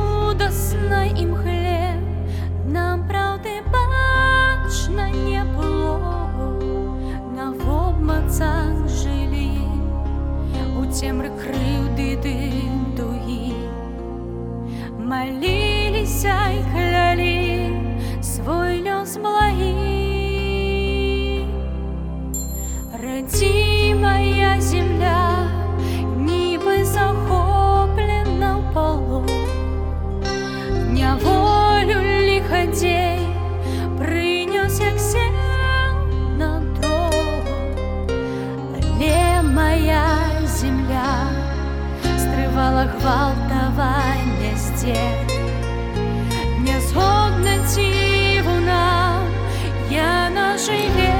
чудесный им хлеб, нам правди бачно не було, на обмацах жили, у темры кривди дуги, молились и кляли свой лёс благий. Родимая земля, ніби захоплена в полон, неволю лиходей принес як сел на трон. Але моя земля стривала гвалтовання стен, не згодна тіву нам, я на живе.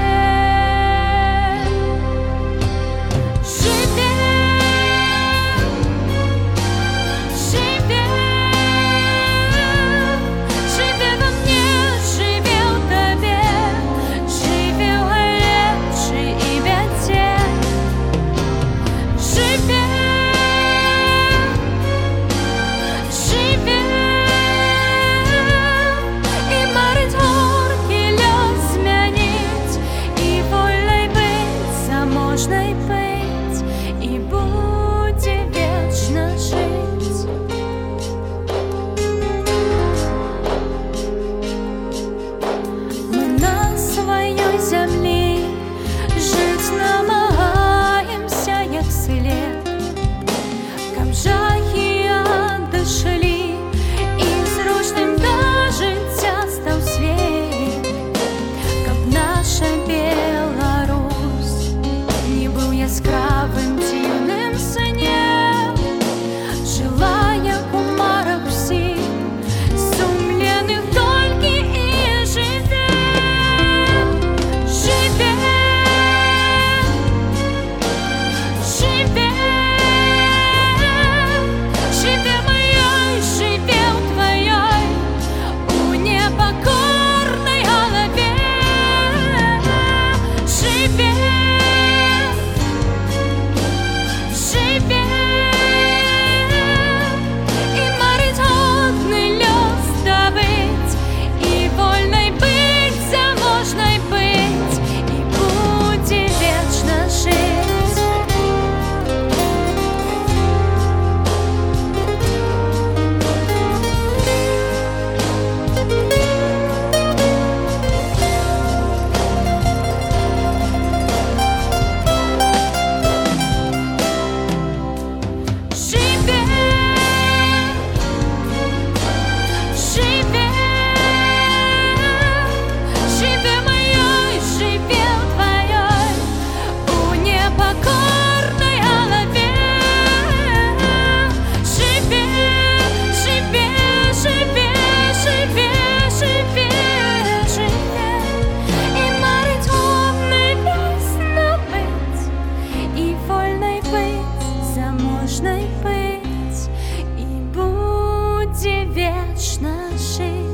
Быть, и будет вечно жить.